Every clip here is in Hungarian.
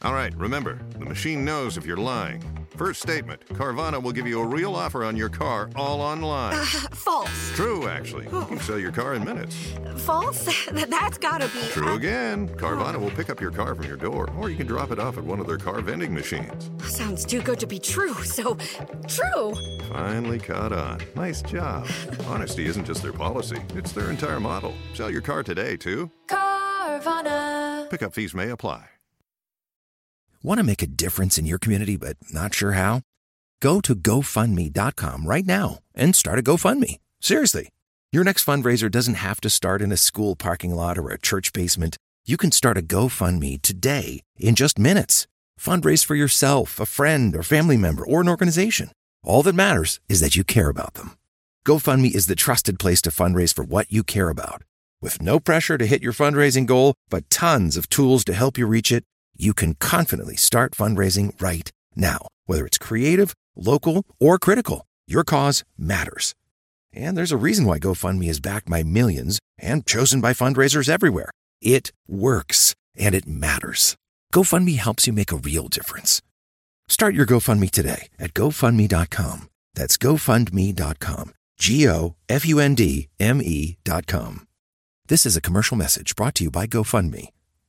All right, remember, the machine knows if you're lying. First statement, Carvana will give you a real offer on your car all online. False. True, actually. You can sell your car in minutes. False? That's gotta be... True again. Carvana will pick up your car from your door, or you can drop it off at one of their car vending machines. Sounds too good to be true, so... True! Finally caught on. Nice job. Honesty isn't just their policy, it's their entire model. Sell your car today, too. Carvana. Pickup fees may apply. Want to make a difference in your community but not sure how? Go to GoFundMe.com right now and start a GoFundMe. Seriously. Your next fundraiser doesn't have to start in a school parking lot or a church basement. You can start a GoFundMe today in just minutes. Fundraise for yourself, a friend, or family member, or an organization. All that matters is that you care about them. GoFundMe is the trusted place to fundraise for what you care about. With no pressure to hit your fundraising goal, but tons of tools to help you reach it, you can confidently start fundraising right now. Whether it's creative, local, or critical, your cause matters. And there's a reason why GoFundMe is backed by millions and chosen by fundraisers everywhere. It works, and it matters. GoFundMe helps you make a real difference. Start your GoFundMe today at GoFundMe.com. That's GoFundMe.com. GoFundMe.com. This is a commercial message brought to you by GoFundMe.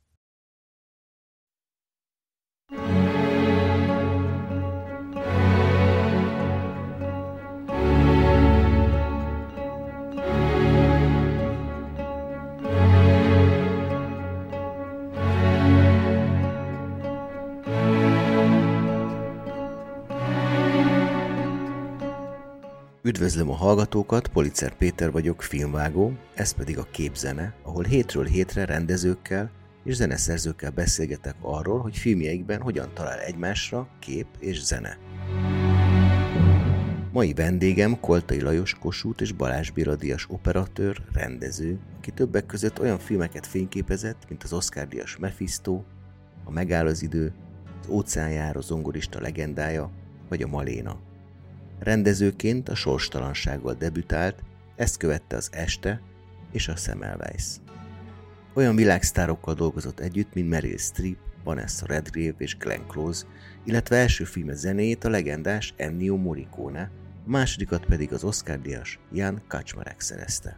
Üdvözlöm a hallgatókat, Policer Péter vagyok, filmvágó, ez pedig a Képzene, ahol hétről hétre rendezőkkel és zeneszerzőkkel beszélgetek arról, hogy filmjeikben hogyan talál egymásra kép és zene. Mai vendégem Koltai Lajos Kossuth és Balázs Béla díjas operatőr, rendező, aki többek között olyan filmeket fényképezett, mint az Oscar-díjas Mephisto, A Megáll az idő, Az óceánjáró zongorista legendája, vagy a Maléna. Rendezőként a Sorstalansággal debütált, ezt követte az Este és a Semmelweis. Olyan világsztárokkal dolgozott együtt, mint Meryl Streep, Vanessa Redgrave és Glenn Close, illetve első filme zenéjét a legendás Ennio Morricone, a másodikat pedig az Oscar-díjas Jan Kaczmarek szerezte.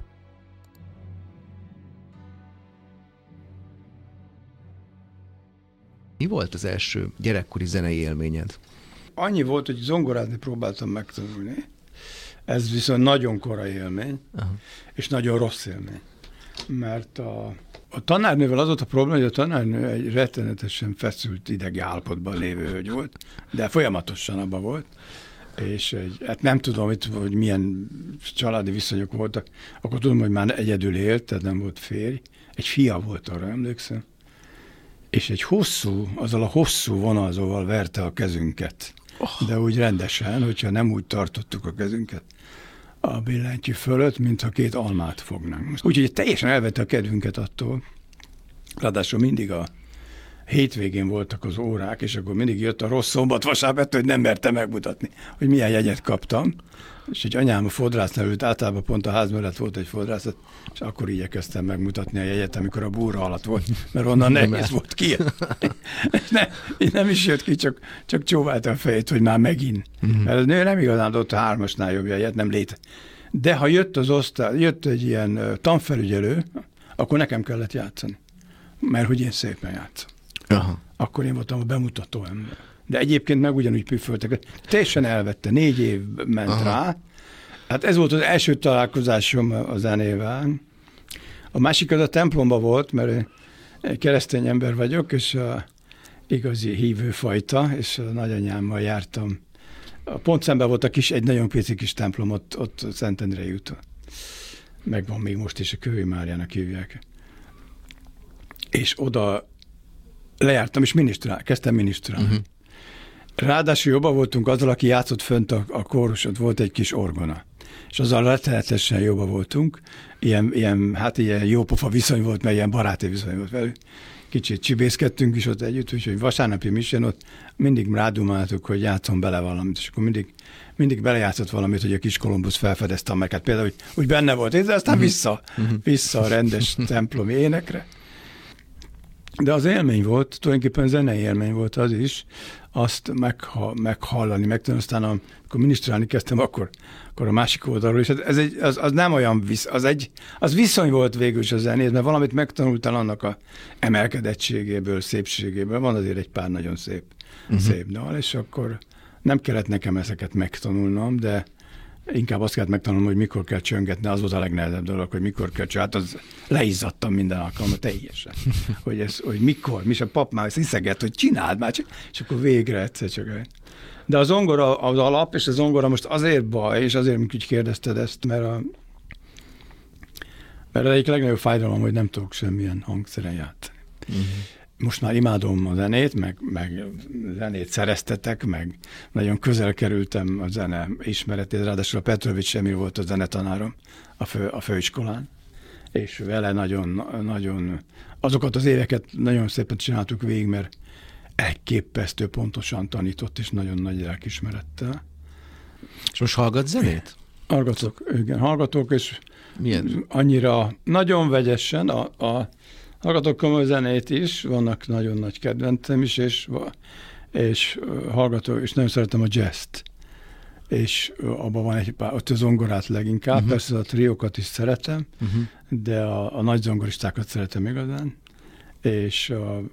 Mi volt az első gyerekkori zenei élményed? Annyi volt, hogy zongorázni próbáltam megtanulni. Ez viszont nagyon korai élmény, és nagyon rossz élmény. Mert a tanárnővel az volt a probléma, hogy a tanárnő egy rettenetesen feszült idegi állapotban lévő hölgy volt, de folyamatosan abban volt, és hát nem tudom, hogy milyen családi viszonyok voltak. Akkor tudom, hogy már egyedül élt, tehát nem volt férj. Egy fia volt, arra emlékszem. És azzal a hosszú vonalzóval verte a kezünket. De úgy rendesen, hogyha nem úgy tartottuk a kezünket a billentyű fölött, mintha két almát fognánk. Úgyhogy teljesen elvette a kedvünket attól. Ráadásul mindig a hétvégén voltak az órák, és akkor mindig jött a rossz szombat vasárnap, hogy nem merte megmutatni, hogy milyen jegyet kaptam. És egy anyám a fodrásznál ült, általában pont a ház mellett volt egy fodrászat, és akkor igyekeztem megmutatni a jegyet, amikor a búra alatt volt, mert onnan nehéz volt ki. Nem is jött ki, csak csóválta a fejét, hogy már megint. Mert a nő nem igazán adott a 3-asnál jobb jegyet, nem léte. De ha jött egy ilyen tanfelügyelő, akkor nekem kellett játszani. Mert hogy én szépen játszom. Aha. Akkor én voltam a bemutató ember. De egyébként meg ugyanúgy püföltek. Teljesen elvette, 4 év ment rá. Hát ez volt az első találkozásom a zenével. A másik az a templomba volt, mert egy keresztény ember vagyok, és a igazi hívőfajta, és a nagyanyámmal jártam. Pont szemben volt egy nagyon pici kis templom ott Szentendrei úton. Megvan még most is, a Kői Máriának hívják. És oda lejártam, és kezdtem minisztrálni. Ráadásul jobban voltunk azzal, aki játszott fönt a kórusot, volt egy kis orgona. És azzal rettenetesen jobban voltunk. Ilyen jópofa viszony volt, mert ilyen baráti viszony volt velük. Kicsit csibészkedtünk is ott együtt, úgyhogy vasárnapi misén ott mindig rádumáltuk, hogy játszom bele valamit, és akkor mindig belejátszott valamit, hogy a kis Kolumbusz felfedezte a meket. Például, hogy úgy benne volt, de aztán vissza a rendes templomi énekre. De az élmény volt, tulajdonképpen zenei élmény volt az is, azt meghallani, megtanulni, aztán amikor minisztrálni kezdtem, akkor a másik oldalról, és az nem olyan, az viszony volt végül is a zenét, mert valamit megtanultál annak a emelkedettségéből, szépségéből, van azért egy pár nagyon szép dal, és akkor nem kellett nekem ezeket megtanulnom, de inkább azt kellett megtanulnom, hogy mikor kell csöngetni, az volt a legnehezebb dolog, hogy mikor kell csöngetni. Hát az leizzadtam minden alkalommal teljesen. hogy mikor, mi is a pap már sziszegett, hogy csináld már, és akkor végre egyszer csak. De a zongora az alap, és a zongora most azért baj, és azért, mint úgy kérdezted ezt, mert egyik legnagyobb fájdalom, hogy nem tudok semmilyen hangszeren játszani. Most már imádom a zenét, meg zenét szereztetek, meg nagyon közel kerültem a zene ismeretéhez, ráadásul a Petrovics Emil volt a zenetanárom a főiskolán, és vele nagyon azokat az éveket nagyon szépen csináltuk végig, mert elképesztő pontosan tanított, és nagyon nagy lelkismerettel. És most hallgat zenét? Hallgatok, és milyen? Annyira nagyon vegyesen, hallgatok komoly zenét is, vannak nagyon nagy kedvencem is, és hallgatok, és nagyon szeretem a jazzt. És abban van egy pár, ott a zongorát leginkább, persze a triókat is szeretem, de a nagy zongoristákat szeretem igazán, és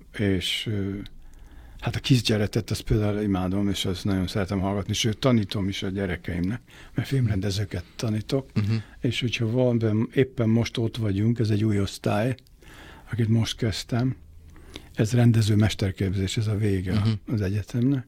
hát a Keith Jarrettet, azt például imádom, és azt nagyon szeretem hallgatni, sőt tanítom is a gyerekeimnek, mert filmrendezőket tanítok, és hogyha valamiben éppen most ott vagyunk, ez egy új osztály, akit most kezdtem, ez rendező mesterképzés, ez a vége az egyetemnek,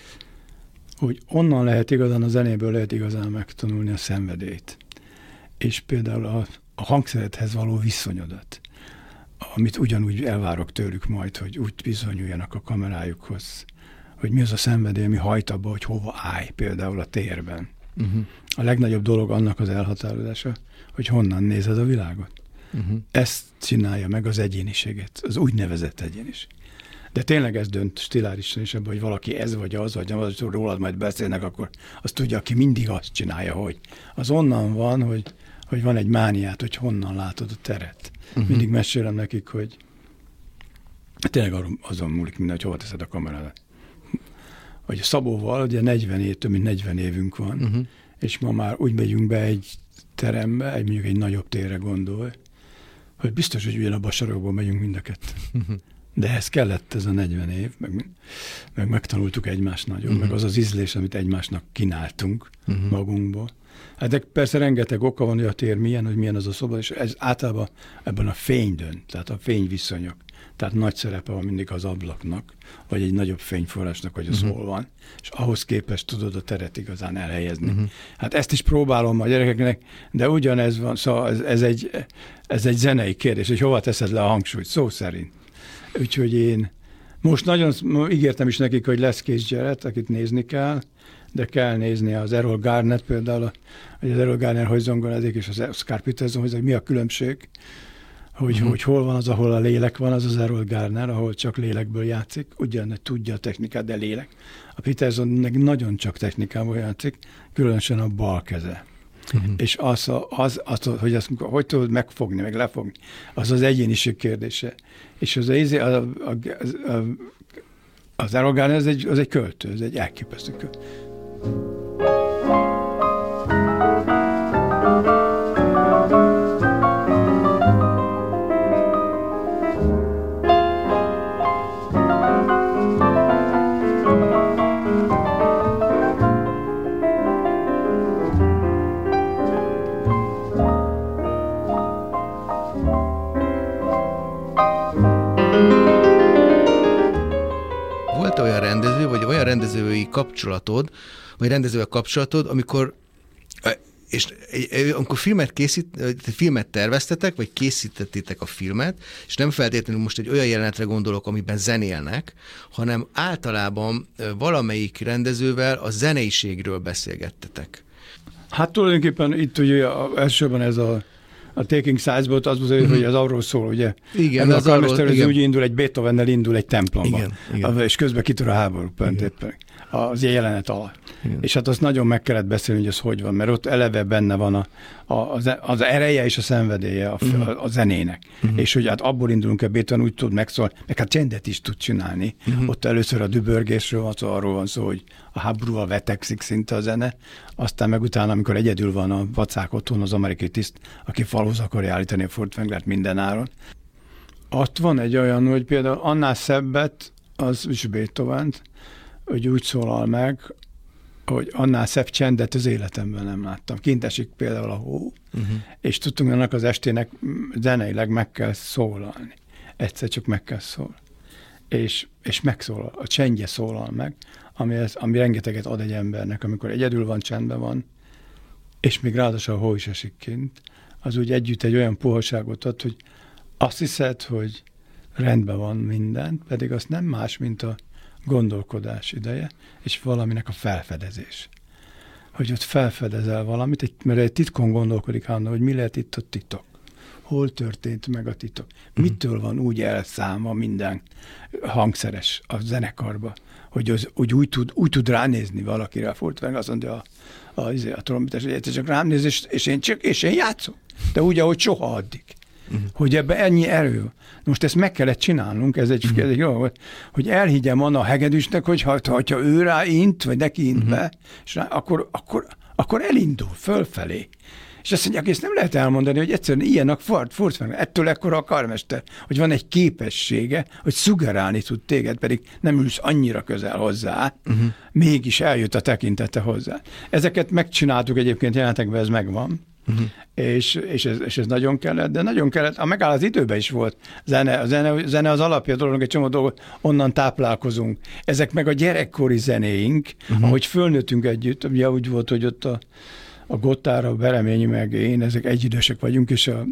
hogy onnan lehet igazán, a zenéből lehet igazán megtanulni a szenvedélyt. És például a hangszerethez való viszonyodat, amit ugyanúgy elvárok tőlük majd, hogy úgy bizonyuljanak a kamerájukhoz, hogy mi az a szenvedély, ami hajt abba, hogy hova állj például a térben. A legnagyobb dolog annak az elhatározása, hogy honnan nézed a világot. Ezt csinálja meg az egyéniséget, az úgynevezett egyéniség. De tényleg ez dönt stilárisan is ebben, hogy valaki ez vagy az, vagy nem az, hogy rólad majd beszélnek, akkor azt tudja, aki mindig azt csinálja, hogy az onnan van, hogy van egy mániát, hogy honnan látod a teret. Mindig mesélem nekik, hogy tényleg azon múlik minden, hogy hova teszed a kamerádat. Hogy a Szabóval, ugye több mint 40 évünk van, és ma már úgy megyünk be egy terembe, mondjuk egy nagyobb térre gondolj, hogy biztos, hogy ugyanabban a sarokból megyünk mind a ketten. De ehhez kellett ez a 40 év, meg megtanultuk egymást nagyon, meg az az ízlés, amit egymásnak kínáltunk magunkból. Hát de persze rengeteg oka van, hogy a tér milyen, hogy milyen az a szoba, és ez általában ebben a fény dönt, tehát a fényviszonyok. Tehát nagy szerepe van mindig az ablaknak, vagy egy nagyobb fényforrásnak, hogy az hol van, és ahhoz képest tudod a teret igazán elhelyezni. Hát ezt is próbálom a gyerekeknek, de ugyanez van, szóval ez egy zenei kérdés, hogy hova teszed le a hangsúlyt, szó szerint. Úgyhogy én most nagyon ígértem is nekik, hogy lesz Keith Jarrett, akit nézni kell, de kell nézni az Errol Garner például, hogy az Errol Garner hogy zongorázik, és az Oscar Peterson, hogy mi a különbség, hogy hol van az, ahol a lélek van, az Errol Garner, ahol csak lélekből játszik, ugyan tudja a technikát, de lélek. A Peterson meg nagyon csak technikából játszik, különösen a bal keze. És hogy tudod megfogni, meg lefogni, az egyéniség kérdése. És az Errol Garner az egy költő, ez egy elképesztő költő. rendezői kapcsolatod, vagy rendezővel kapcsolatod, amikor filmet terveztetek, vagy készítettétek a filmet, és nem feltétlenül most egy olyan jelenetre gondolok, amiben zenélnek, hanem általában valamelyik rendezővel a zeneiségről beszélgettetek. Hát tulajdonképpen itt ugye elsősorban ez a Taking Sides-ból az mutatja, hogy az arról szól, ugye? Igen, az arról úgy indul, egy Beethovennel indul egy templomban, igen. És közben kitör a háború, éppen az jelenet alatt. És hát azt nagyon meg kellett beszélni, hogy ez hogy van, mert ott eleve benne van az ereje és a szenvedélye a zenének. És hogy hát abból indulunk el, Beethoven úgy tud megszólni, meg hát csendet is tud csinálni. Ott először a dübörgésről van szó, arról van szó, hogy a háborúval vetekszik szinte a zene, aztán meg utána, amikor egyedül van a vacák otthon, az amerikai tiszt, aki falhoz akarja állítani a Fort Wranglert minden áron. Ott van egy olyan, hogy például annál szebbet, az is Beethovent, hogy úgy szólal meg, hogy annál szebb csendet az életemben nem láttam. Kint esik például a hó, és tudtunk, annak az estének zeneileg meg kell szólalni. Egyszer csak meg kell szólni. És megszólal, a csendje szólal meg, ami rengeteget ad egy embernek, amikor egyedül van, csendben van, és még ráadásul a hó is esik kint, az úgy együtt egy olyan puhaságot ad, hogy azt hiszed, hogy rendben van minden, pedig az nem más, mint a gondolkodás ideje, és valaminek a felfedezés. Hogy ott felfedezel valamit, mert egy titkon gondolkodik állandóan, hogy mi lehet itt a titok. Hol történt meg a titok? Mitől van úgy elszámva minden hangszeres a zenekarba, hogy úgy tud ránézni valakire a Fort Wranglert, azt mondja a trombites, hogy egyszer csak rám néz, és én játszom. De úgy, ahogy soha addig. Hogy ebben ennyi erő. Most ezt meg kellett csinálnunk, ez egy jó volt, hogy elhiggyem Anna Hegedűsnek, hogy ha ő rá int, vagy neki int be, és akkor elindul fölfelé. És azt mondják, ezt nem lehet elmondani, hogy egyszerűen ilyen a Fort Wranglert, ettől ekkora a karmester, hogy van egy képessége, hogy szuggerálni tud téged, pedig nem ülsz annyira közel hozzá, mégis eljött a tekintete hozzá. Ezeket megcsináltuk egyébként jelenetekben, ez megvan. És ez nagyon kellett, de nagyon kellett, a megáll az időben is volt zene az alapja dolog, egy csomó dolgot, onnan táplálkozunk. Ezek meg a gyerekkori zenéink, ahogy fölnőttünk együtt, ugye úgy volt, hogy ott a Gotthard, a Bereményi meg én, ezek egyidősek vagyunk,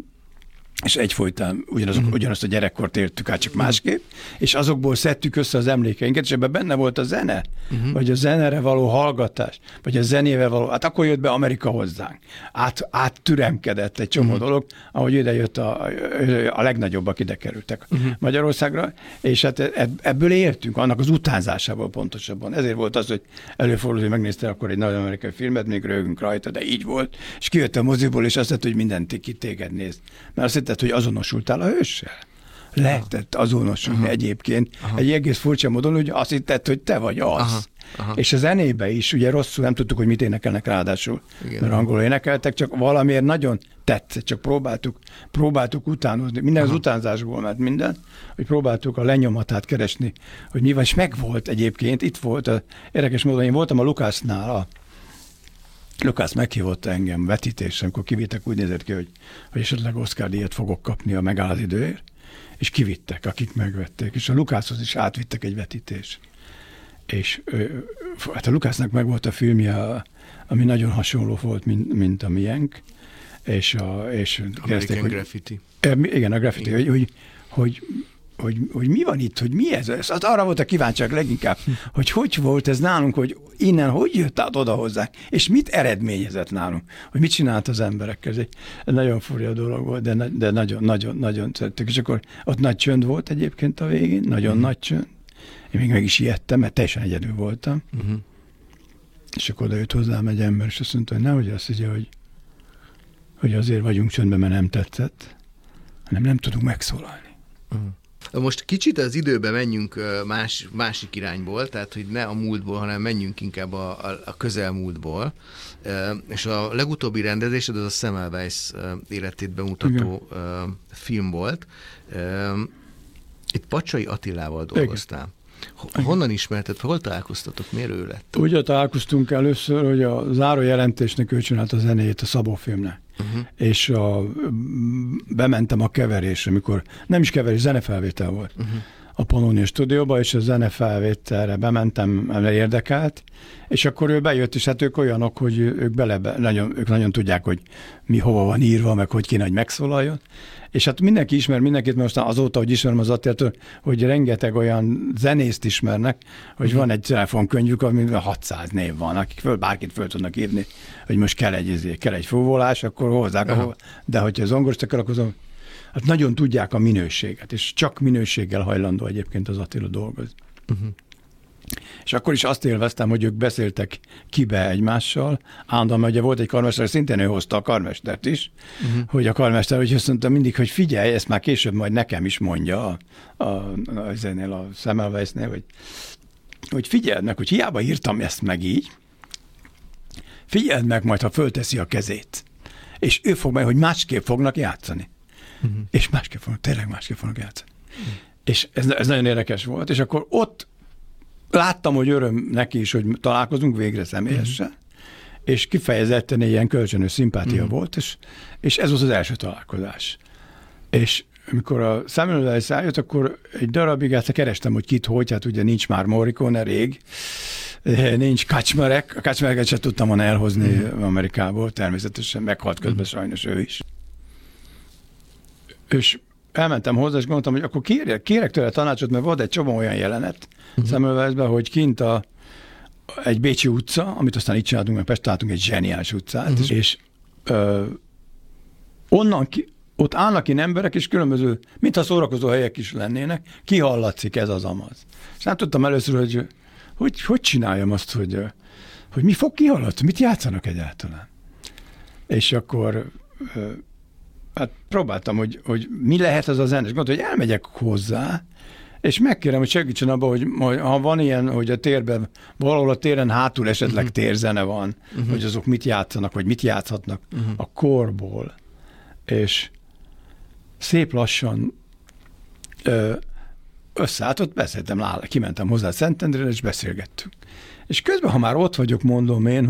és egyfolytán ugyanazt a gyerekkort éltük át, csak másképp, és azokból szedtük össze az emlékeinket, és ebben benne volt a zene, vagy a zenére való hallgatás, vagy a zenével való, hát akkor jött be Amerika hozzánk. Áttüremkedett egy csomó dolog, ahogy ide jött a legnagyobbak ide kerültek Magyarországra, és hát ebből éltünk, annak az utánzásából pontosabban. Ezért volt az, hogy előfordult, hogy megnézte akkor egy nagy amerikai filmet, még röhögünk rajta, de így volt, és kijött a moziból, és azt mondta, hogy mindent ki téged néz. Mert azt hitted, hogy azonosultál a hőssel. Lehetett azonosulni egyébként. Egy egész furcsa módon, hogy azt hitted, hogy te vagy az. És a zenébe is, ugye rosszul nem tudtuk, hogy mit énekelnek ráadásul. Igen. Mert angolul énekeltek, csak valamiért nagyon tetszett, csak próbáltuk utánozni. Minden az utánzásból ment minden, hogy próbáltuk a lenyomatát keresni, hogy mi van, és megvolt egyébként, itt volt, érdekes módon én voltam a Lukásznál, Lukács meghívott engem vetítésre, amikor kivittek, úgy nézett ki, hogy esetleg Oscar-díjat fogok kapni a megáll az időért, és kivittek, akik megvették, és a Lukácshoz is átvittek egy vetítést. És hát a Lukácsnak meg volt a filmje, ami nagyon hasonló volt, mint a miénk, és American Graffiti. Igen, a Graffiti, hogy mi van itt, hogy mi ez? Az arra volt a kíváncsiak leginkább, hogy volt ez nálunk, hogy innen hogy jött át oda hozzánk, és mit eredményezett nálunk, hogy mit csinált az emberekkel. Ez egy nagyon furcsa dolog volt, de nagyon szerettük. És akkor ott nagy csönd volt egyébként a végén, nagyon nagy csönd. Én még meg is ijedtem, mert teljesen egyedül voltam. És akkor oda jött hozzám egy ember, és azt mondta, hogy nehogy azt higgye, hogy azért vagyunk csöndben, mert nem tetszett, hanem nem tudunk megszólalni. Most kicsit az időben menjünk másik irányból, tehát hogy ne a múltból, hanem menjünk inkább a közelmúltból. És a legutóbbi rendezésed az a Semmelweis életét bemutató film volt. Itt Pacsai Attilával dolgoztál. Honnan ismerted, hol találkoztatok, miért ő lett? Úgy találkoztunk először, hogy a zárójelentésnek ő csinált a zenéjét a Szabó filmnek. És bementem a keverésre, mikor nem is keverés, zenefelvétel volt a Pannonia stúdióba, és a zenefelvételre bementem, mert érdekelt, és akkor ő bejött, és hát ők olyanok, hogy ők nagyon tudják, hogy mi hova van írva, meg hogy kéne, hogy megszólaljon. És hát mindenki ismer mindenkit, mert aztán azóta, hogy ismerem az Attilától, hogy rengeteg olyan zenészt ismernek, hogy van egy telefonkönyvük, amiben 600 név van, akik bárkit föl tudnak írni, hogy most kell egy fúvolás, akkor hozzák, de hogyha zongoros akarok, hát nagyon tudják a minőséget, és csak minőséggel hajlandó egyébként az Attila dolgozni. És akkor is azt élveztem, hogy ők beszéltek kibe egymással. Állandóan, ugye volt egy karmester, szintén ő hozta a karmestert is, hogy a karmester, hogy azt mondta mindig, hogy figyelj, ezt már később majd nekem is mondja a Semmelweisnél, hogy figyeld meg, hogy hiába írtam ezt meg így, figyeld meg majd, ha fölteszi a kezét. És ő fog meg, hogy másképp fognak játszani. És tényleg másképp fognak játszani. És ez nagyon érdekes volt. És akkor ott láttam, hogy öröm neki is, hogy találkozunk végre személyesen, és kifejezetten egy ilyen kölcsönös szimpátia volt, és ez volt az első találkozás. És amikor a Samuel Weiss eljött, akkor egy darabig kerestem, hogy kit, hogy, hát ugye nincs már Morricone rég, nincs Kaczmarek, a Kaczmareket sem tudtam volna elhozni Amerikából, természetesen meghalt közben sajnos ő is. És elmentem hozzá, és gondoltam, hogy akkor kérek tőle tanácsot, mert volt egy csomó olyan jelenet Samuel Weissben, hogy kint egy bécsi utca, amit aztán itt csináltunk, mert Pesten találtunk egy zseniális utcát, és onnan ott állnak ilyen emberek, és különböző, mintha szórakozó helyek is lennének, kihallatszik ez az amaz. És nem tudtam először, hogy csináljam azt, hogy mi fog kihallatni, mit játszanak egyáltalán. És akkor hát próbáltam, hogy mi lehet az a zene, és gondoltam, hogy elmegyek hozzá, és megkérem, hogy segítsen abban, hogy ha van ilyen, hogy a térben, valahol a téren hátul esetleg térzene van, hogy azok mit játszanak, vagy mit játszhatnak a korból. És szép lassan összeállt, ott beszéltem, kimentem hozzá Szentendrére, és beszélgettünk. És közben, ha már ott vagyok, mondom én,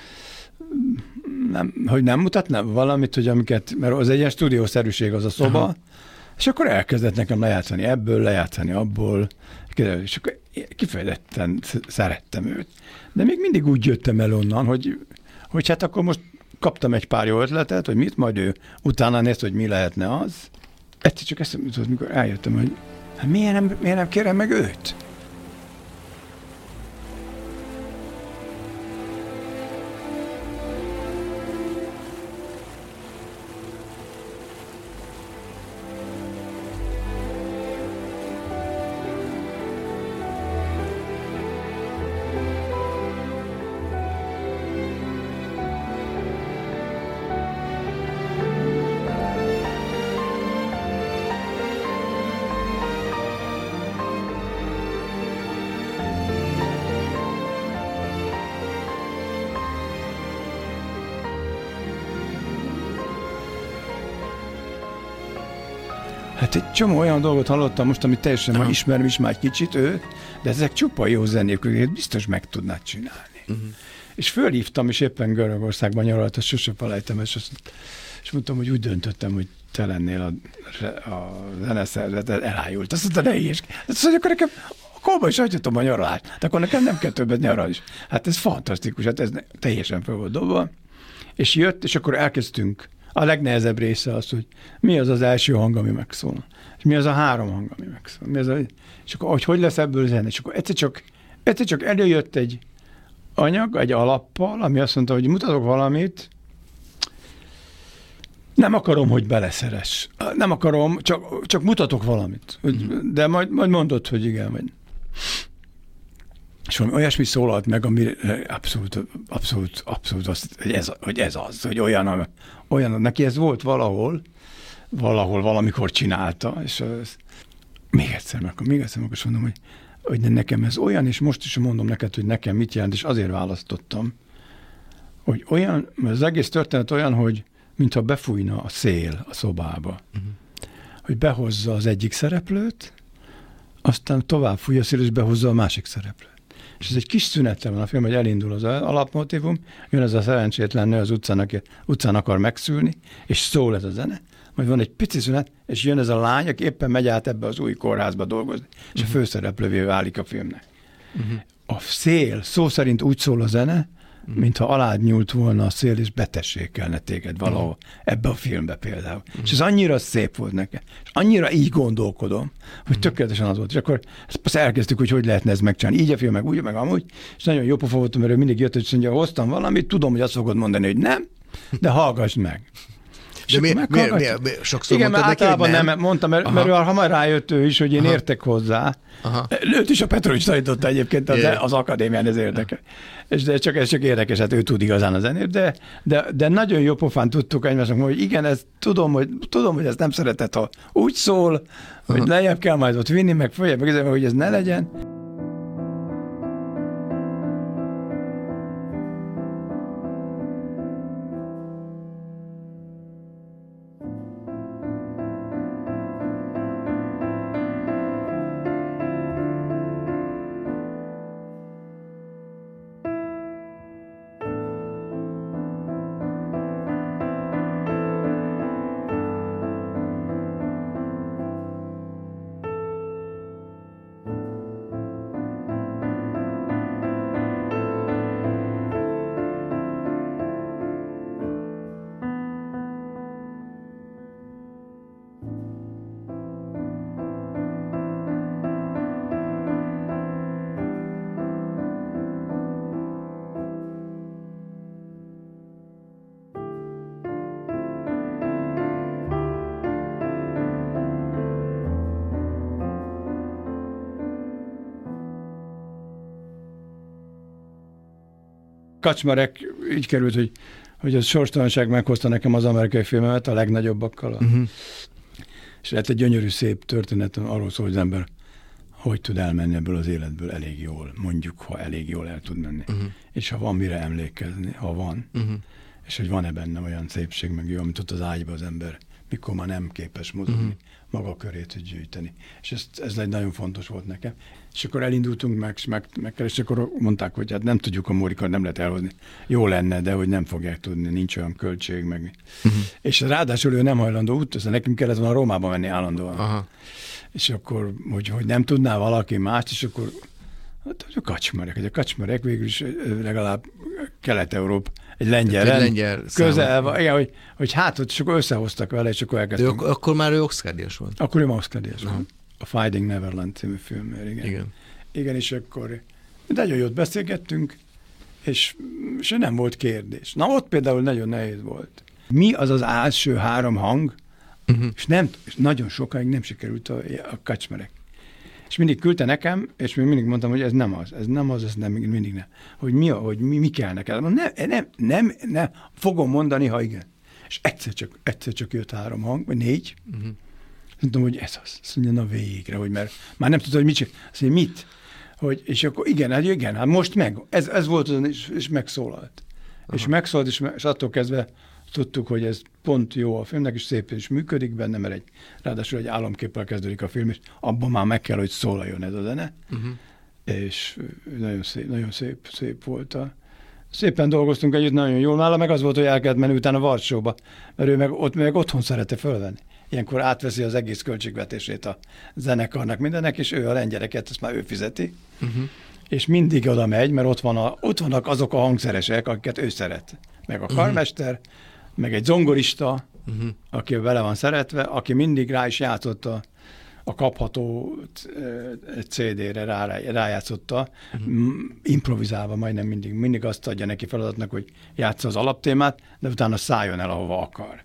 hogy nem mutatna valamit, hogy amiket, mert az egy ilyen stúdiószerűség az a szoba, és akkor elkezdett nekem lejátszani ebből, lejátszani abból, és akkor kifejezetten szerettem őt. De még mindig úgy jöttem el onnan, hogy hát akkor most kaptam egy pár jó ötletet, hogy mit, majd ő utána néz, hogy mi lehetne az. Egyszer csak eszembe jutott, mikor eljöttem, hogy hát miért nem kérem meg őt? Hát egy csomó olyan dolgot hallottam most, amit teljesen már ismerem is már egy kicsit őt, de ezek csupa jó zenék, hogy biztos meg tudnád csinálni. És fölhívtam, és éppen Görögországban nyaralt, azt sose felejtem, és mondtam, hogy úgy döntöttem, hogy te lennél a zeneszerzet, elájult. Azt mondta, ne ilyes. Azt mondja, akkor nekem Kolba is hagyhatom a nyaralást. De akkor nekem nem kell többet nyaralni is. Hát ez fantasztikus, hát ez teljesen fel volt dobva. És jött, és akkor elkezdtünk. A legnehezebb része az, hogy mi az az első hang, ami megszól. És mi az a 3 hang, ami megszól. És akkor hogy lesz ebből zene. És akkor egyszer csak előjött egy anyag, egy alappal, ami azt mondta, hogy mutatok valamit, nem akarom, hogy beleszeres. Nem akarom, csak mutatok valamit. De majd mondod, hogy igen, vagy. És valami olyasmi szólalt meg, ami abszolút hogy ez az, hogy olyan, neki ez volt valahol valamikor csinálta, és még egyszer mondom, hogy nekem ez olyan, és most is mondom neked, hogy nekem mit jelent, és azért választottam, hogy olyan, az egész történet olyan, hogy mintha befújna a szél a szobába. Hogy behozza az egyik szereplőt, aztán tovább fújja a szél, és behozza a másik szereplőt. És ez egy kis szünetre van a film, hogy elindul az alapmotívum, jön ez a szerencsétlen nő az utcán akar megszülni, és szól ez a zene, majd van egy pici szünet, és jön ez a lány, aki éppen megy át ebbe az új kórházba dolgozni, és a főszereplővé válik a filmnek. A szél, szó szerint úgy szól a zene, mintha alád nyúlt volna a szél, és betessékelne téged valahol ebbe a filmbe például. És ez annyira szép volt nekem, és annyira így gondolkodom, hogy tökéletesen az volt. És akkor ezt elkezdtük, hogy lehetne ez megcsinálni. Így a film, meg úgy, meg amúgy, és nagyon jó pofa voltam, mert ő mindig jött, hogy mondja, hoztam valamit, tudom, hogy azt fogod mondani, hogy nem, de hallgass meg. De miért? Sokszor igen, mondtad neki, általában nem mondtam, mert ő hamar rájött ő is, hogy én értek hozzá. Aha. Őt is a Petrovics tanította egyébként az akadémián, ez érdekel. De ez csak érdekes, hát ő tud igazán a zenét, de nagyon jó pofán tudtuk egymásnak, hogy igen, ezt tudom, hogy ezt nem szeretett, ha úgy szól, hogy lejjebb kell majd ott vinni, meg följebb, meg hogy ez ne legyen. Kaczmarek így került, hogy a sorstalanság meghozta nekem az amerikai filmemet a legnagyobbakkal. És lett egy gyönyörű, szép történet, arról szól, hogy az ember hogy tud elmenni ebből az életből elég jól, mondjuk, ha elég jól el tud menni. És ha van mire emlékezni, ha van, és hogy van-e benne olyan szépség, meg jó, amit ott az ágyba az ember, mikor már nem képes mozogni, maga köré tud gyűjteni. És ez egy nagyon fontos volt nekem. És akkor elindultunk és akkor mondták, hogy hát nem tudjuk, a Mórikot nem lehet elhozni. Jó lenne, de hogy nem fogják tudni, nincs olyan költség, meg. És ráadásul ő nem hajlandó utazni, nekünk kellett volna Rómába menni állandóan. Aha. És akkor, hogy nem tudná valaki mást, és akkor hát, a Kaczmarek végül is legalább Kelet-Európa, egy lengyel közel, igen, hogy hát ott, és akkor összehoztak vele, és akkor elkezdtünk. Akkor már ő Oscar-díjas volt. Akkor ő Oscar-díjas volt. A Finding Neverland című filmért, igen. Igen, és akkor nagyon jót beszélgettünk, és nem volt kérdés. Na ott például nagyon nehéz volt. Mi az az első 3 hang, és nagyon sokáig nem sikerült a Kaczmarek. És mindig küldte nekem, és mindig mondtam, hogy ez nem az, mindig nem. Hogy mi kell nekem. Nem, fogom mondani, ha igen. És egyszer csak jött 3 hang, vagy 4. Mondtam, hogy ez az. Azt mondja, na végre, hogy mert már nem tudta, hogy mit csinál. Azt mondja, mit? És akkor igen, hát most meg. Ez volt az, és megszólalt. Aha. És megszólalt, és attól kezdve tudtuk, hogy ez pont jó a filmnek, és szépen is működik benne, mert ráadásul egy álomképpel kezdődik a film, és abban már meg kell, hogy szólaljon ez a zene. És nagyon szép volt. Szépen dolgoztunk együtt, nagyon jól. Nála meg az volt, hogy el kellett menni utána Varsóba, mert ő meg otthon szerette fölvenni. Ilyenkor átveszi az egész költségvetését a zenekarnak mindennek, és ő a lengyeleket, azt már ő fizeti. És mindig oda megy, mert ott vannak azok a hangszeresek, akiket ő szeret. Meg a karmester, meg egy zongorista, aki vele van szeretve, aki mindig rá is játszott a kapható CD-re rájátszotta, improvizálva majdnem mindig azt adja neki feladatnak, hogy játsza az alaptémát, de utána szálljon el, ahova akar.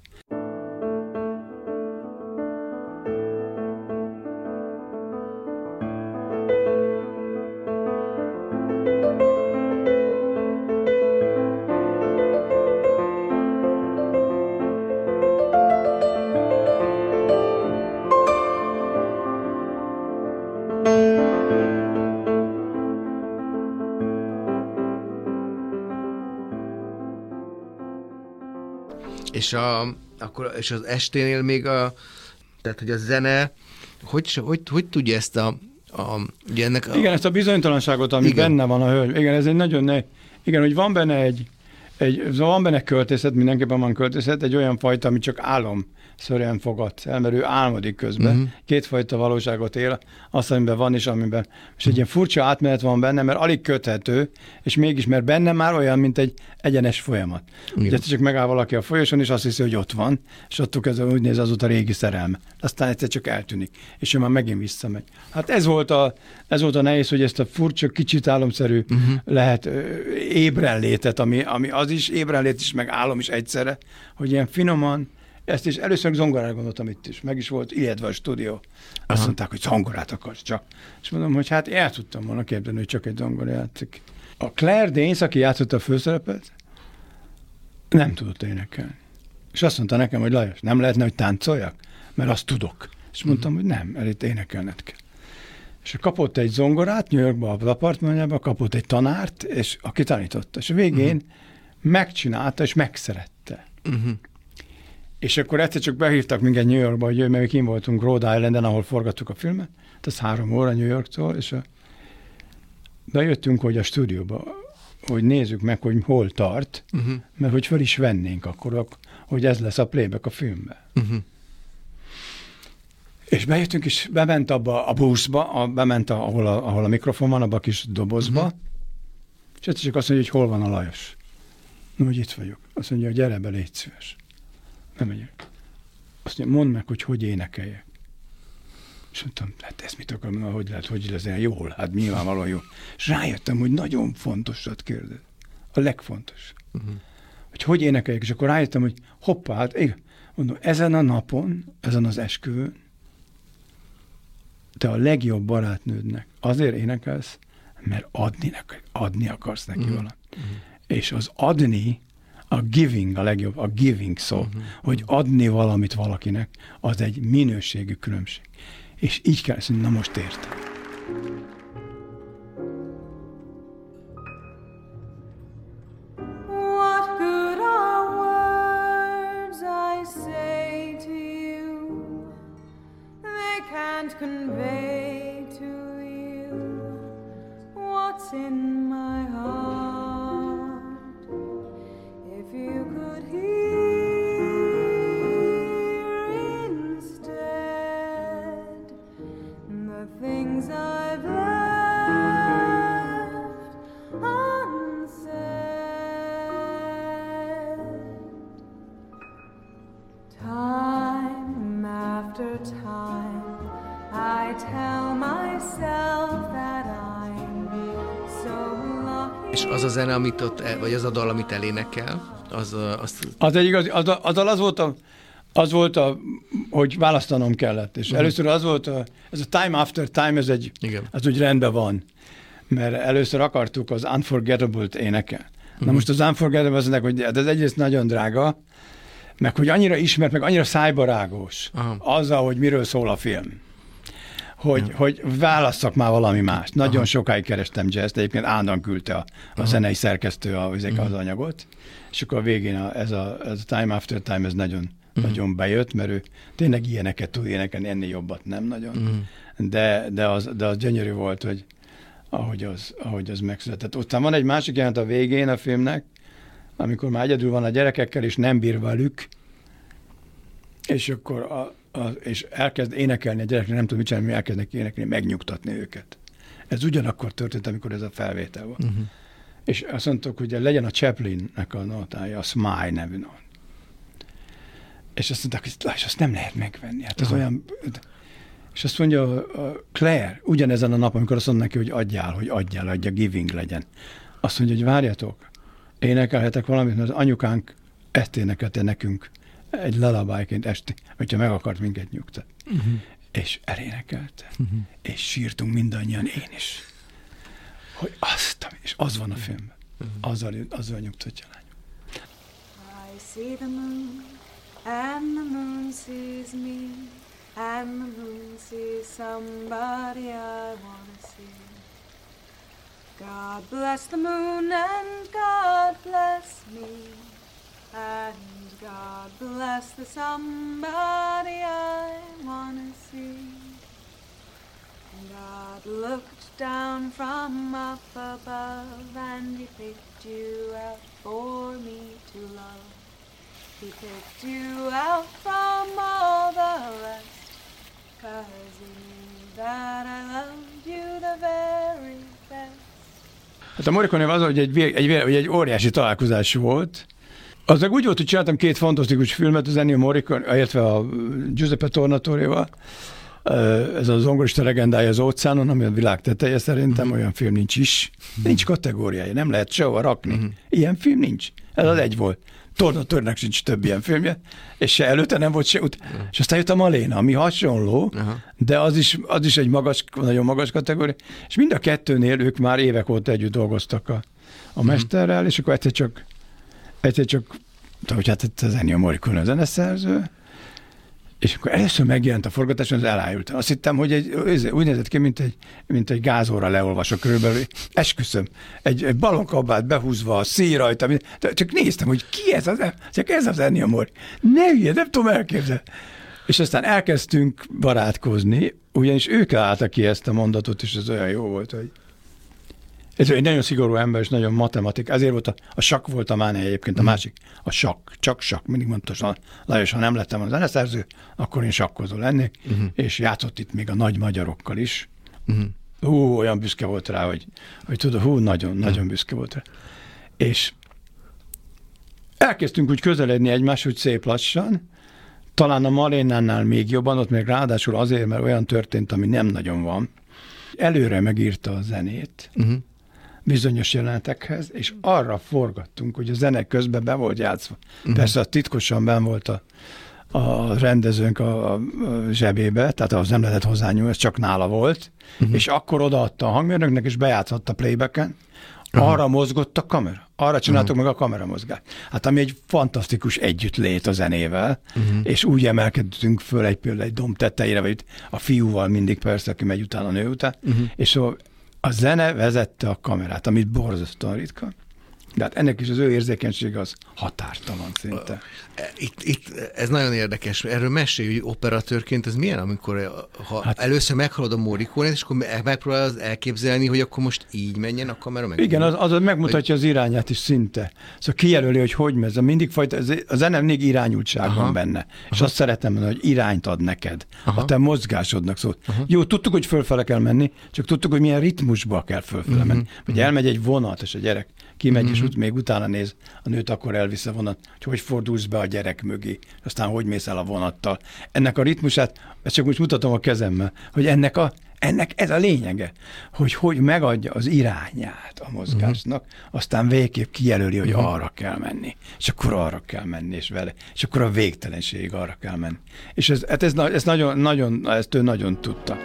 És az esténél még tehát, hogy a zene, hogy tudja ezt ugye ennek igen, ezt a bizonytalanságot, ami benne van a hölgy. Igen, ez egy nagyon igen, hogy van benne van benne költészet, mindenképpen van költészet, egy olyan fajta, ami csak álomszerűen fogadsz el, mert ő álmodik közben. Kétfajta valóságot él, azt, amiben van, és amiben. És egy ilyen furcsa átmenet van benne, mert alig köthető, és mégis, mert benne már olyan, mint egy egyenes folyamat. Ugye csak megáll valaki a folyosón, és azt hiszi, hogy ott van, és attól kezdve úgy néz, az ott a régi szerelme. Aztán egyszer csak eltűnik, és ő már megint visszamegy. Hát ez volt a nehéz, hogy ezt a furcsa, kicsit álomszerű lehet ébrenlétet, ami az is ébrenlét is, meg álom is egyszerre, hogy ilyen finoman Ezt is először zongorára gondoltam itt is. Meg is volt ijedve a stúdió. Azt mondták, hogy zongorát akarsz csak. És mondom, hogy hát el tudtam volna képzelni, hogy csak egy zongora játszik. A Claire Danes, aki játszotta a főszerepet, nem tudott énekelni. És azt mondta nekem, hogy Lajos, nem lehetne, hogy táncoljak? Mert azt tudok. És mondtam, hogy nem, itt énekelned kell. És kapott egy zongorát, New Yorkba, az apartmanjába, kapott egy tanárt, és aki tanította. És a végén megcsinálta, és megszerette. És akkor egyszer csak behívtak minket New Yorkba, hogy mert mi kim voltunk Rhode Islanden, ahol forgattuk a filmet. Ez 3 óra New Yorktól, és bejöttünk, hogy a stúdióba, hogy nézzük meg, hogy hol tart, mert hogy fel is vennénk akkor, hogy ez lesz a playback a filmben. És bejöttünk, és bement abba a buszba, bement ahol a mikrofon van, abba a kis dobozba, és egyszer csak azt mondja, hogy hol van a Lajos. No, hogy itt vagyok. Azt mondja, hogy gyere be, légy szíves. Nem megyek. Azt mondja, mondd meg, hogy énekeljek. És mondtam, hát ezt mit akar mondani, hogy lehet, hogy lesz jól? Hát nyilvánvalóan jó. És rájöttem, hogy nagyon fontosat kérdez. A legfontosabb. Hogy énekeljek, és akkor rájöttem, hogy hoppá, hát igen. Mondom, ezen a napon, ezen az esküvőn, te a legjobb barátnődnek azért énekelsz, mert adni akarsz neki valamit. És az adni, a giving a legjobb, a giving szó, hogy adni valamit valakinek, az egy minőségű különbség. És így kell ezt mondani, na most értem. What good are words I say to you? They can't convey to you what's in my heart. If you could hear instead the things I've left unsaid. Time after time I tell myself that I'm so lucky. És az a zene, amit ott, vagy az a dal, amit elénekel, Az egy igaz, az volt, hogy választanom kellett. És először az volt, ez a Time After Time, az úgy rendben van. Mert először akartuk az Unforgettable-t énekelni. Na most az Unforgettable az, hogy ez egyrészt nagyon drága, meg hogy annyira ismert, meg annyira szájbarágos azzal, hogy miről szól a film. Hogy válasszak már valami mást. Nagyon sokáig kerestem jazzt, egyébként állandóan küldte a zenei szerkesztő az anyagot, és akkor a végén ez a Time After Time, ez nagyon bejött, mert ő tényleg ilyeneket tud énekelni, ennél jobbat nem nagyon. De az gyönyörű volt, hogy ahogy az megszületett. Aztán van egy másik jelent a végén a filmnek, amikor már egyedül van a gyerekekkel, és nem bír velük, és akkor és elkezd énekelni a gyereknek, nem tudom mit csinálni, elkezdnek énekelni, megnyugtatni őket. Ez ugyanakkor történt, amikor ez a felvétel volt. És azt mondtuk, hogy legyen a Chaplinnek a notája, a Smile nevű not. És azt mondták, hogy azt nem lehet megvenni. Hát az olyan... És azt mondja a Claire, ugyanezen a nap, amikor azt mondja neki, hogy adjál, giving legyen. Azt mondja, hogy várjatok, énekelhetek valamit, mert az anyukánk ezt énekelte nekünk egy lullabyként esti, hogyha meg akart minket nyugtatni. És elénekelte. És sírtunk mindannyian, én is. Hogy és az van a filmben. Azzal nyugtatja a lányom. I see the moon, and the moon sees me, and the moon sees somebody I wanna see. God bless the moon, and God bless me, and God bless the somebody I wanna see. God looked down from up above, and he picked you out for me to love. He picked you out from all the rest, 'cause he knew that I loved you the very best. Hát a Morricone az, hogy egy óriási találkozás volt. Az úgy volt, hogy csináltam 2 fantasztikus filmet, az Ennio Morricone, illetve a Giuseppe Tornatoréval. ez az zongorista legendája az óceánon, ami a világ teteje szerintem, olyan film nincs is. Nincs kategóriája, nem lehet sehova rakni. Ilyen film nincs. Ez az egy volt. Tornatörnek sincs több ilyen filmje, és se előtte nem volt, se után. És aztán jött a Maléna, ami hasonló, de az is egy nagyon magas kategória, és mind a kettőnél ők már évek óta együtt dolgoztak a mesterrel, és akkor egyszer csak hogy hát ez Ennio Morricone a zeneszerző, és akkor először megjelent a forgatáson, az elájultam. Azt hittem, hogy úgy nézett ki, mint egy gázóra leolvasok körülbelül. Esküszöm. Egy balonkabát behúzva, a szíj rajta. Csak néztem, hogy ki ez az Ennio Morricone. Ne hülye, nem tudom elképzelni. És aztán elkezdtünk barátkozni, ugyanis ők álltak ki ezt a mondatot, és ez olyan jó volt, hogy ez egy nagyon szigorú ember, és nagyon matematik. Ezért volt a sakk volt a mánia egyébként, a másik, a sakk, csak sakk. Mindig mondta, Lajos, ha nem lettem a zeneszerző, akkor én sakkozó lennék, és játszott itt még a nagy magyarokkal is. Olyan büszke volt rá, hogy tudod, nagyon büszke volt rá. És elkezdtünk úgy közeledni egymás, úgy szép lassan, talán a Malénánál még jobban, ott még ráadásul azért, mert olyan történt, ami nem nagyon van. Előre megírta a zenét, bizonyos jelenetekhez, és arra forgattunk, hogy a zene közben be volt játszva. Persze titkosan benn volt a rendezőnk a zsebébe, tehát az nem lehetett hozzányúlni, ez csak nála volt, és akkor odaadta a hangmérnöknek, és bejátszotta playbacken, arra mozgott a kamera. Arra csináltuk meg a kameramozgást. Hát ami egy fantasztikus együttlét a zenével, és úgy emelkedtünk föl például egy domb tetejére, vagy a fiúval mindig persze, aki megy utána a nő után, és a zene vezette a kamerát, amit borzasztóan ritka. De hát ennek is az ő érzékenysége az határtalan szinte. Itt ez nagyon érdekes. Erről mesélj, hogy operatőrként ez milyen, amikor először meghallod a Morriconét, és akkor megpróbálod elképzelni, hogy akkor most így menjen a kamera? Igen, az megmutatja az irányát is szinte. Szóval kijelöli, hogy megy. Mindig a zene mindig irányultság van benne. És azt szeretem mondani, hogy irányt ad neked. A te mozgásodnak szólt. Jó, tudtuk, hogy fölfele kell menni, csak tudtuk, hogy milyen ritmusba kell fölfele menni. Vagy elmegy egy vonat, és a gyerek kimegy, és még utána néz, a nőt akkor elvisz a vonat, hogy fordulsz be a gyerek mögé, aztán hogy mész el a vonattal. Ennek a ritmusát, ezt csak most mutatom a kezemmel, hogy ennek ez a lényege, hogy megadja az irányát a mozgásnak, aztán végképp kijelöli, hogy arra kell menni, és akkor arra kell menni, és vele, és akkor a végtelenségig arra kell menni. És ezt ő nagyon tudta.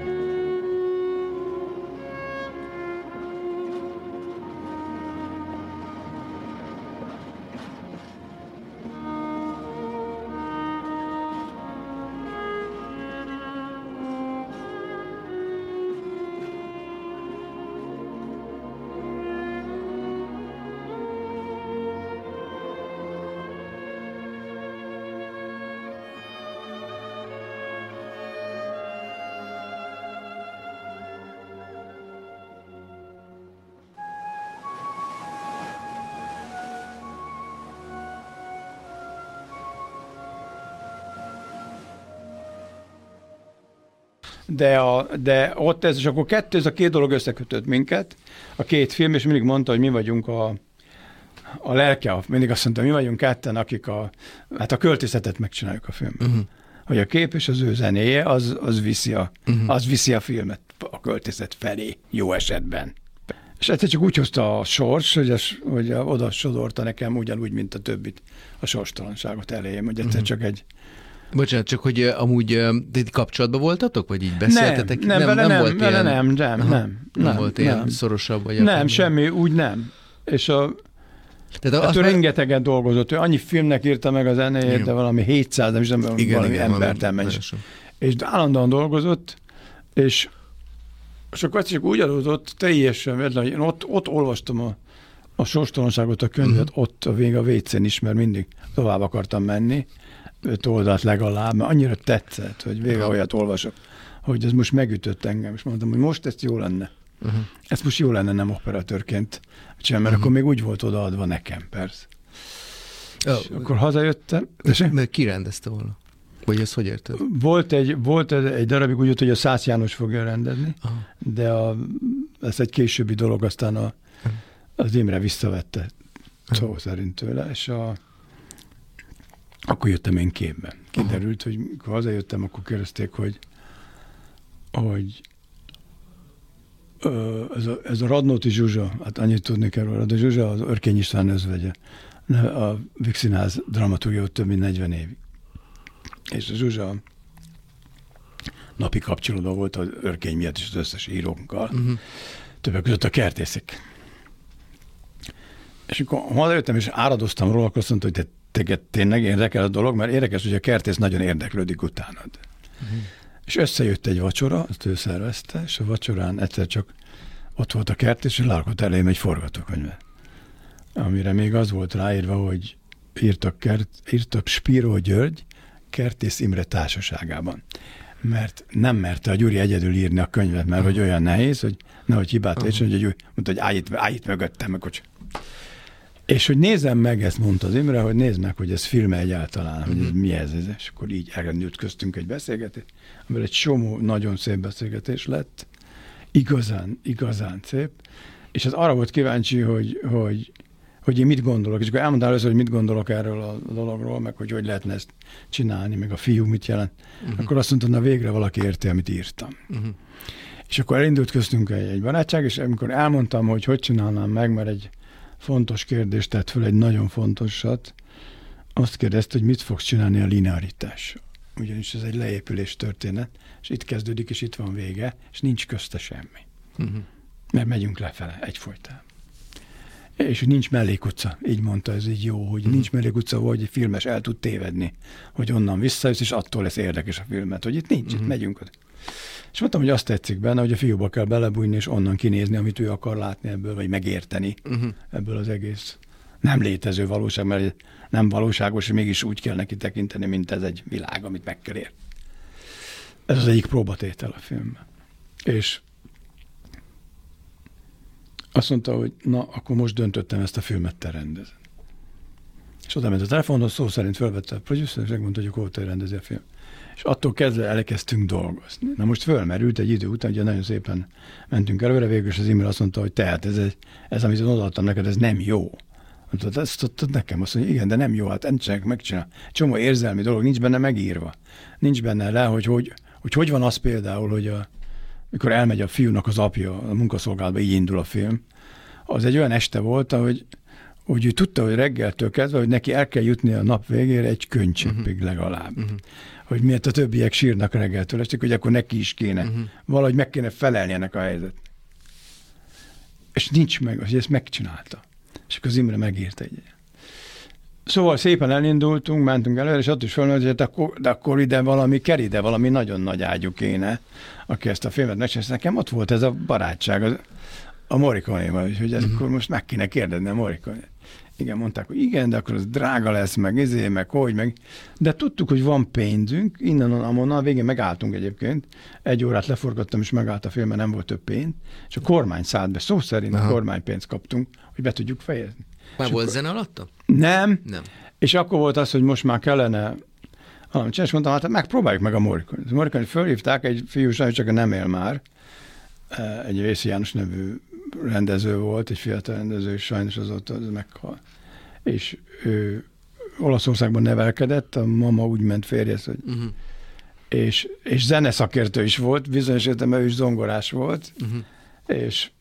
De ott és akkor ez a két dolog összekötött minket, a két film, és mindig mondta, hogy mi vagyunk a lelke, mindig azt mondta, mi vagyunk ketten, akik a költészetet megcsináljuk a filmben. Hogy a kép és az ő zenéje, az viszi a filmet a költészet felé, jó esetben. És egyszer csak úgy hozta a sors, hogy oda sodorta nekem ugyanúgy, mint a többit, a sorstalanságot elején, hogy egyszer csak egy... Bocsánat, csak hogy amúgy kapcsolatban voltatok, vagy így beszéltetek? Nem volt ilyen szorosabb? Vagy nem, semmi, úgy nem. És rengeteget dolgozott, ő annyi filmnek írta meg az zenéjét, de valami 700, nem is nem valami embert elmegy. És állandóan dolgozott, és akkor csak úgy adódott, teljesen véletlen, hogy én ott olvastam a sorstalanságot, a könyvet, ott a vége a WC-n is, mert mindig tovább akartam menni, 5 oldalt legalább, mert annyira tetszett, hogy végre olyat olvasok, hogy ez most megütött engem, és mondtam, hogy most ezt jó lenne. Ezt most jó lenne nem operatőrként csinálni, mert akkor még úgy volt odaadva nekem, persze. És akkor hazajöttem. Mert ki rendezte volna? Vagy ezt hogy érted? Volt egy darabig úgy, hogy a Szász János fogja rendezni, de ez egy későbbi dolog, aztán az Imre visszavette szó szerint tőle, és akkor jöttem én képben. Kiderült, hogy amikor hazajöttem, akkor kérdezték, hogy hogy ez a Radnóti Zsuzsa, hát annyit tudni kell róla, de Zsuzsa az Örkény István özvegye, a Víg Színház dramaturgia több mint 40 évig. És a Zsuzsa napi kapcsolatban volt az Örkény miatt is az összes írónkkal, többek között a Kertészek. És amikor hazajöttem és áradoztam róla, akkor azt mondta, hogy tényleg érdekel a dolog, mert érdekes, hogy a Kertész nagyon érdeklődik utánad. És összejött egy vacsora, azt ő szervezte, és a vacsorán egyszer csak ott volt a Kertész, és lerakott elém egy forgatókönyvet, amire még az volt ráírva, hogy írtak Spiró György Kertész Imre társaságában. Mert nem merte a Gyuri egyedül írni a könyvet, mert hogy olyan nehéz, hogy nehogy hibát és hogy mondta, hogy állj itt mögöttem, és hogy nézzem meg, ezt mondta az Imre, hogy nézd meg, hogy ez filme egyáltalán, hogy ez mi ez, és akkor így elrendültköztünk egy beszélgetést, amivel egy csomó nagyon szép beszélgetés lett, igazán szép, és az arra volt kíváncsi, hogy én mit gondolok, és akkor elmondtam először, hogy mit gondolok erről a dologról, meg hogy lehetne ezt csinálni, meg a fiú mit jelent. Akkor azt mondta, na végre valaki érti, amit írtam. És akkor elindult köztünk egy barátság, és amikor elmondtam, hogy csinálnám meg, mert egy fontos kérdést tett föl, egy nagyon fontosat, azt kérdezte, hogy mit fogsz csinálni a linearitással. Ugyanis ez egy leépülés történet, és itt kezdődik, és itt van vége, és nincs közte semmi. Mert megyünk lefele egyfolytában. És hogy nincs mellékutca, így mondta, ez így jó, hogy nincs mellékutca, hogy egy filmes el tud tévedni, hogy onnan visszajössz, és attól lesz érdekes a filmet, hogy itt nincs, itt megyünk oda. És mondtam, hogy azt tetszik benne, hogy a fiúba kell belebújni, és onnan kinézni, amit ő akar látni ebből, vagy megérteni ebből az egész nem létező valóság, mert nem valóságos, és mégis úgy kell neki tekinteni, mint ez egy világ, amit meg kell érni. Ez az egyik próbatétel a filmben. És azt mondta, hogy na, akkor most döntöttem, ezt a filmet te rendezed. És oda ment a telefonhoz, szó szerint felvette a producer, és megmondta, hogy akkor te rendezi a film. És attól kezdve elkezdtünk dolgozni. Na most fölmerült egy idő után, ugye nagyon szépen mentünk előre, végül is az Imre azt mondta, hogy tehát ez amit odaadtam neked, ez nem jó. Mondta, ezt tudtad nekem? Azt mondja, igen, de nem jó, hát ennek megcsinál. Csomó érzelmi dolog, nincs benne megírva. Nincs benne le, hogy van az például, hogy mikor elmegy a fiúnak az apja a munkaszolgálatba, így indul a film, az egy olyan este volt, hogy ő tudta, hogy reggeltől kezdve, hogy neki el kell jutni a nap végére egy könycseppig legalább. Hogy miért a többiek sírnak reggeltől estig, hogy akkor neki is kéne. Valahogy meg kéne felelni ennek a helyzetnek. És nincs meg, hogy ezt megcsinálta. És akkor az Imre megírta egy. Szóval szépen elindultunk, mentünk előre, és ott is felmerült, hogy de akkor ide valami nagyon nagy ágyú kéne, aki ezt a filmet megcsinálta. Nekem ott volt ez a barátság a Morricone-val, hogy akkor most meg kéne kérdezni a Morricone. Igen, mondták, hogy igen, de akkor az drága lesz, meg hogy. De tudtuk, hogy van pénzünk, innen a végén megálltunk egyébként. 1 órát leforgattam, és megállt a film, mert nem volt több pénz. És a kormány szállt be, szó szerint a kormánypénzt kaptunk, hogy be tudjuk fejezni. Már volt zene alatta? Nem. És akkor volt az, hogy most már kellene valamit csinálni, és mondtam, hát megpróbáljuk meg a Morricone. A Morricone fölhívták, egy fiú, sajnos csak nem él már, egy Vészi János nevű rendező volt, egy fiatal rendező, és sajnos azóta az meghal. És ő Olaszországban nevelkedett, a mama úgy ment férjhez, hogy és zeneszakértő is volt, bizonyos értelemben ő is zongorás volt, és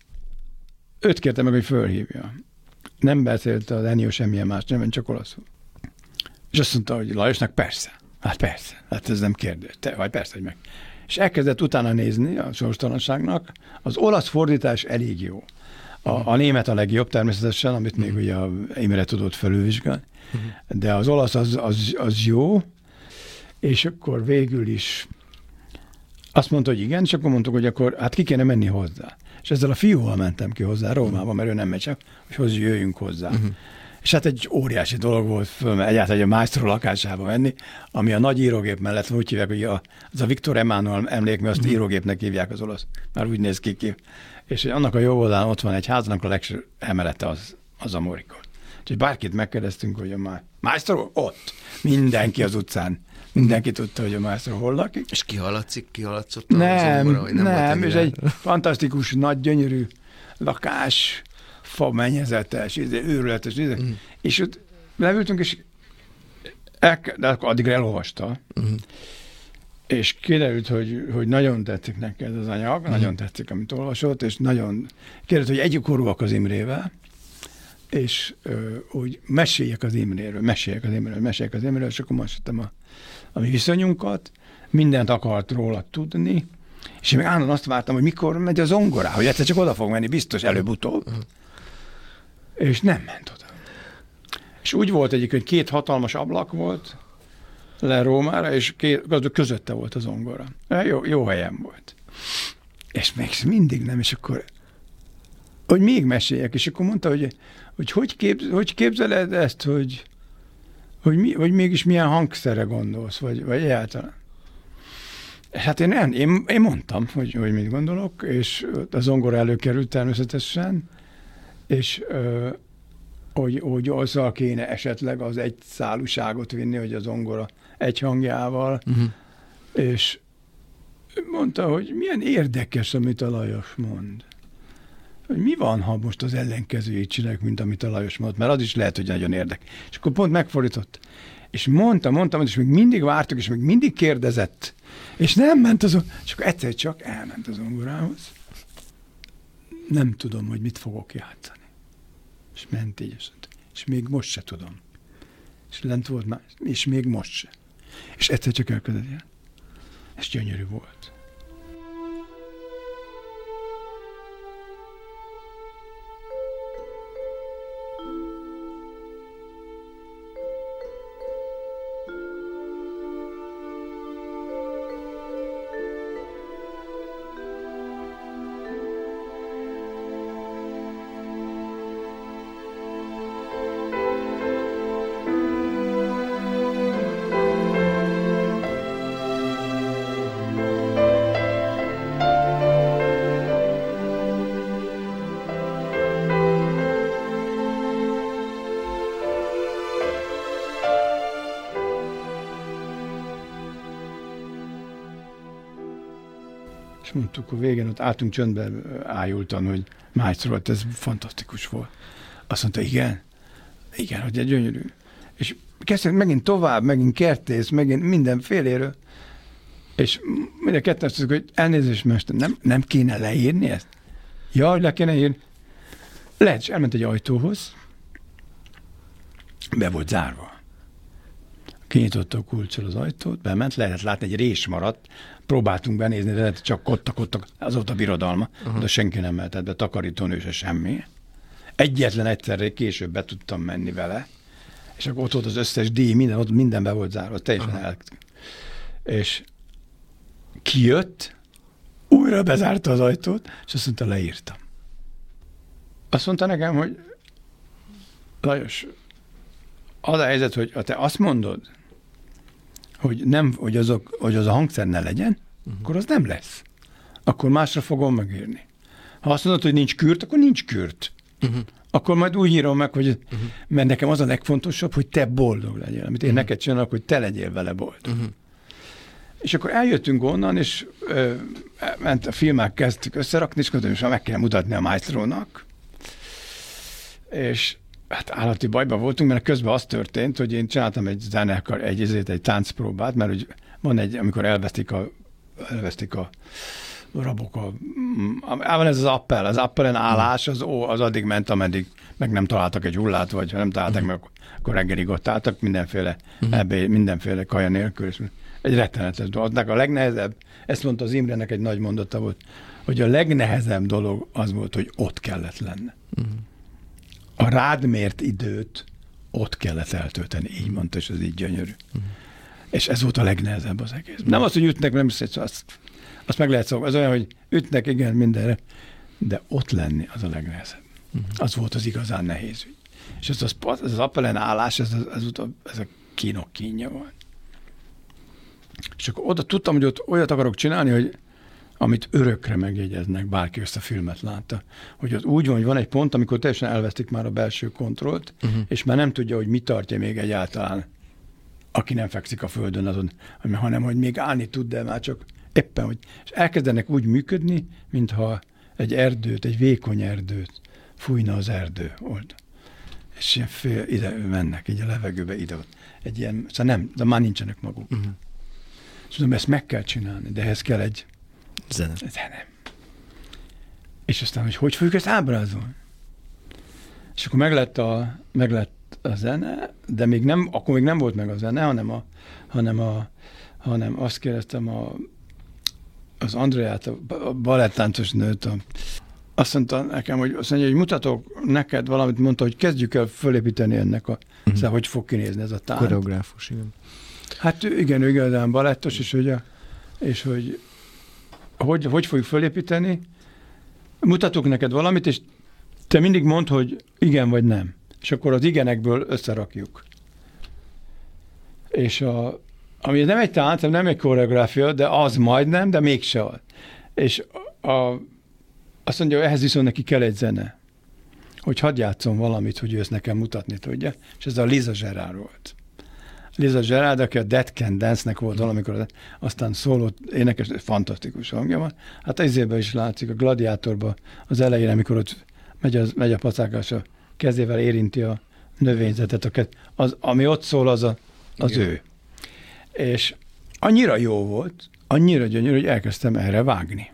őt kérte meg, hogy fölhívja. Nem beszélt az Ennio semmilyen más nyelven, csak olaszul. És azt mondta, hogy Lajosnak persze, hát ez nem kérdés, vagy persze, hogy meg. És elkezdett utána nézni a sorstalanságnak, az olasz fordítás elég jó. A német a legjobb természetesen, amit még ugye a Imre tudott felülvizsgálni, de az olasz az jó, és akkor végül is azt mondta, hogy igen, és akkor mondtuk, hogy akkor hát ki kéne menni hozzá. És ezzel a fiúval mentem ki hozzá Rómába, mert ő nem megy csak, hogy jöjjünk hozzá. És hát egy óriási dolog volt föl, egyáltalán egy Maestro lakásába menni, ami a nagy írógép mellett úgy hívják, hogy az a Viktor Emanuel emlék, mert azt írógépnek hívják az olasz. Már úgy néz ki. És annak a jó oldalán ott van egy háznak a legső emelete az a Morricone. És bárkit megkérdeztünk, hogy a Maestro ott. Mindenki az utcán. Mindenki tudta, hogy a Maestro hol lakik. És kihaladszott nem, és egy fantasztikus, nagy, gyönyörű lakás, fa mennyezetes, őrületes, és ott leültünk, és de addigra elolvasta, és kiderült, hogy nagyon tetszik neki ez az anyag, nagyon tetszik, amit olvasott, és nagyon kiderült, hogy egykorúak az Imrével, és hogy meséljek az Imréről, és akkor meséltem a mi viszonyunkat, mindent akart róla tudni, és én még állandóan azt vártam, hogy mikor megy a zongorá, hogy egyszer csak oda fog menni, biztos előbb-utóbb. És nem ment oda. És úgy volt egyébként, hogy 2 hatalmas ablak volt le Rómára, és közötte volt a zongora. Jó helyen volt. És még mindig nem, és akkor hogy még meséljek, és akkor mondta, hogy képzeled ezt, hogy mégis milyen hangszerre gondolsz, vagy egyáltalán. Hát én mondtam, hogy mit gondolok, és a zongora előkerült természetesen, és hogy azzal kéne esetleg az egy szálúságot vinni, hogy a zongora egy hangjával, és mondta, hogy milyen érdekes, amit a Lajos mond. Hogy mi van, ha most az ellenkezőjét csináljuk, mint amit a Lajos mond, mert az is lehet, hogy nagyon érdekes. És akkor pont megfordított. És mondtam, és még mindig vártuk, és még mindig kérdezett. És nem ment és akkor egyszer csak elment az zongorához. Nem tudom, hogy mit fogok játszani. És ment így, és még most se tudom. És lent volt már, és még most se. És egyszer csak elkezdett ilyen. És gyönyörű volt. És mondtuk, a végén ott álltunk csöndbe ájultan, hogy Maestro, ez fantasztikus volt. Azt mondta, igen, hogy egy gyönyörű. És kezdtek megint tovább, megint kertész, megint mindenféléről. És minden ketten azt mondjuk, hogy elnézést, mester, nem kéne leírni ezt? Ja, hogy le kéne írni. Lehet, és elment egy ajtóhoz, be volt zárva. Kinyitotta a kulccsal az ajtót, bement, lehetett látni, egy rés maradt, próbáltunk benézni, de csak kottak, az volt a birodalma, de senki nem mehetett be, takarítónő se semmi. Egyetlen egyszerre később be tudtam menni vele, és akkor ott volt az összes díj, minden be volt zárva, teljesen És kijött, újra bezárta az ajtót, és azt mondta, leírtam. Azt mondta nekem, hogy Lajos, az a helyzet, hogy te azt mondod, hogy az a hangszer ne legyen, akkor az nem lesz. Akkor másra fogom megírni. Ha azt mondod, hogy nincs kürt, akkor nincs kürt. Akkor majd úgy írom meg, hogy mert nekem az a legfontosabb, hogy te boldog legyél. Amit én neked csinálok, hogy te legyél vele boldog. És akkor eljöttünk onnan, és ment a filmek, kezdtük összerakni, és most meg kell mutatni a Maestrónak. És hát állati bajban voltunk, mert közben az történt, hogy én csináltam egy táncpróbát, mert hogy van amikor elvesztik a rabok, van ez az appel, az appelen állás, az addig ment, ameddig meg nem találtak egy hullát, vagy ha nem találtak meg, akkor reggelig ott álltak, mindenféle kaja nélkül, és egy rettenetes dolog. A legnehezebb, ezt mondta az Imrének, egy nagy mondata volt, hogy a legnehezebb dolog az volt, hogy ott kellett lenne. A rád mért időt ott kellett eltölteni, így mondta, és ez így gyönyörű. És ez volt a legnehezebb az egész. Nem az, hogy ütnek, nem is azt meg lehet szólni. Az olyan, hogy ütnek, igen, mindenre, de ott lenni az a legnehezebb. Az volt az igazán nehéz ügy. És ez az appelen állás, ez a kínok kínja volt. És akkor oda tudtam, hogy ott olyat akarok csinálni, hogy amit örökre megjegyeznek, bárki ezt a filmet látta. Hogy ott úgy van, hogy van egy pont, amikor teljesen elvesztik már a belső kontrollt, és már nem tudja, hogy mi tartja még egyáltalán, aki nem fekszik a földön azon, hanem hogy még állni tud, de már csak éppen, hogy és elkezdenek úgy működni, mintha egy vékony erdőt fújna az erdő oldal. És ilyen ide mennek, így a levegőbe ide. Egy ilyen, szóval nem, de már nincsenek maguk. És mondom, ezt meg kell csinálni, de ehhez kell egy Zene. És aztán, hogy fogjuk ezt ábrázolni? És akkor meglett a zene, de akkor még nem volt meg a zene, hanem azt kérdeztem az Andreát, a balettáncos nőt, azt mondta nekem, hogy mutatok neked valamit, mondta, hogy kezdjük el fölépíteni ennek szóval, hogy fog kinézni ez a tánc. Koreográfus, igen. Hát igen, ő igazán balettos, és hogy fogjuk fölépíteni. Mutatok neked valamit, és te mindig mondd, hogy igen vagy nem. És akkor az igenekből összerakjuk. És ami nem egy tánc, nem egy koreográfia, de az majdnem, de mégse az. És azt mondja, hogy ehhez viszont neki kell egy zene. Hogy hadd játszom valamit, hogy ő ezt nekem mutatni tudja. És ez a Lisa Gerrard volt. Lisa Gerrard, aki a Dead Can Dance-nek volt valamikor, aztán szólott, énekes, fantasztikus hangja van. Hát ezében is látszik, a Gladiátorban az elején, amikor ott megy a pacákás, a kezével érinti a növényzetet, ami ott szól, az ő. És annyira jó volt, annyira gyönyörű, hogy elkezdtem erre vágni.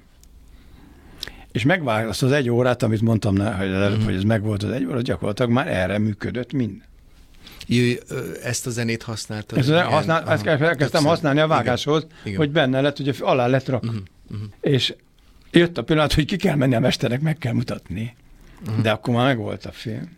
És megvágni azt az 1 órát, amit mondtam, hogy ez megvolt az 1 óra, gyakorlatilag már erre működött minden. Ezt a zenét használtad? Ezt elkezdtem használni a vágáshoz, igen. Hogy benne lett, hogy alá lett rakva. És jött a pillanat, hogy ki kell menni a mesternek, meg kell mutatni. De akkor már megvolt a film.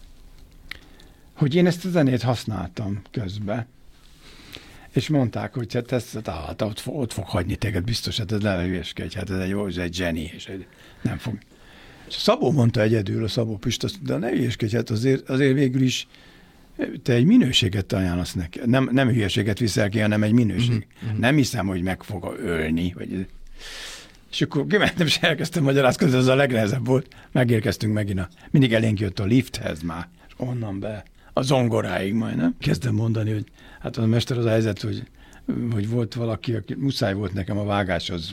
Hogy én ezt a zenét használtam közben. És mondták, hogy hát ott fog hagyni téged, biztos, hát ez ne hülyeskedj, hát ez egy zseni, és nem fog. És Szabó mondta egyedül, a Szabó Pista, de ne hülyeskedj, hát azért végül is te egy minőséget ajánlasz neki. Nem hülyeséget viszel ki, hanem egy minőség. Nem hiszem, hogy meg fog ölni. És akkor kimentem, és elkezdtem magyarázkodni, ez a legnehezebb volt. Megérkeztünk megint mindig elénk jött a lifthez már, és onnan be, a zongoráig majdnem. Kezdtem mondani, hogy hát a mester az a helyzet, hogy volt valaki, aki muszáj volt nekem a vágáshoz.